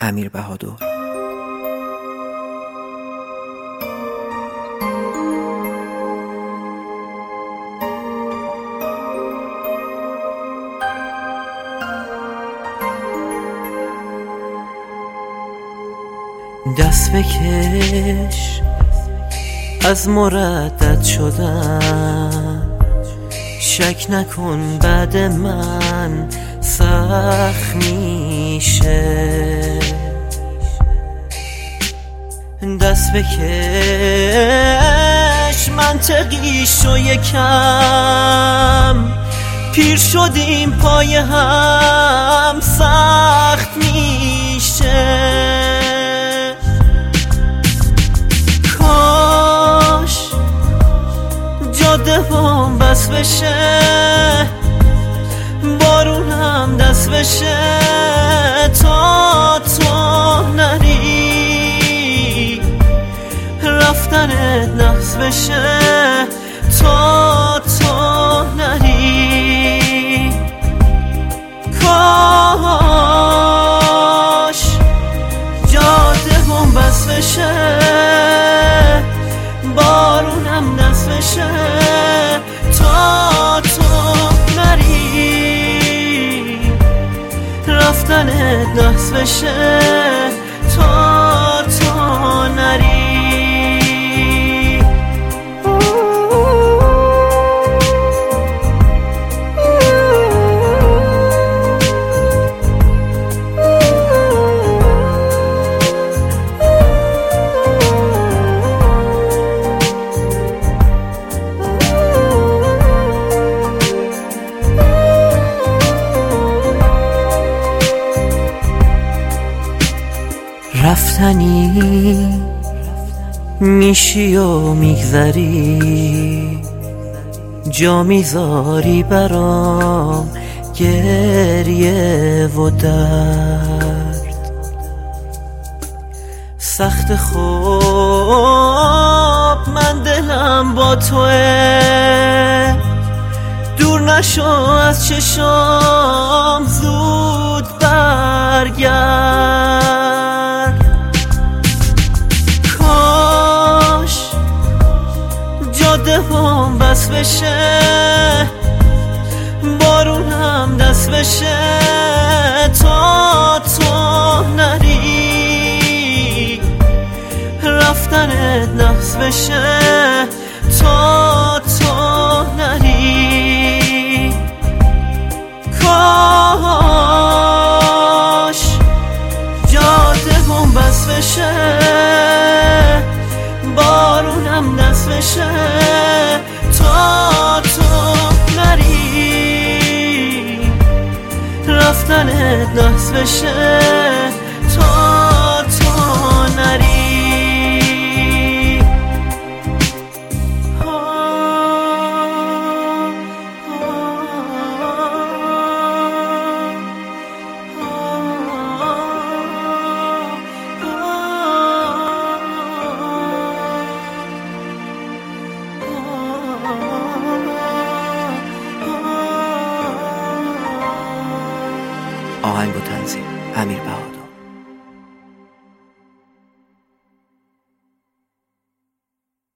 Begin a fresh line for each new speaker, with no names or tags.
امیر بهادر. دست بکش از مردد شدن، شک نکن بعد من سخت میشه. دست بکش منطقیشو یکم، پیر شدیم پای هم سخت میشه. کاش جاده بام بس بشه، بارونم دست بشه، تا تو نری رفتنت نفس بشه، تا تو نری. کاش جاده بام بس بشه، بارونم دست بشه، تا تو نری رفتنت نحس بشه، تا تو نری. رفتنی میشی و میگذری، جا میذاری برام گریه و درد. سخت خوب من دلم با توه، دور نشو از چشام زود برگرد. جاده بام بس بشه، بارونم دست بشه، تا تو نری رفتنت نحس بشه، تا تو نری. کاش جاده بام بس بشه، بارونم دست بشه، تا تو نری رفتنت نحس بشه، تا تو نری. آهنگ و تنظیم امیر بهادر.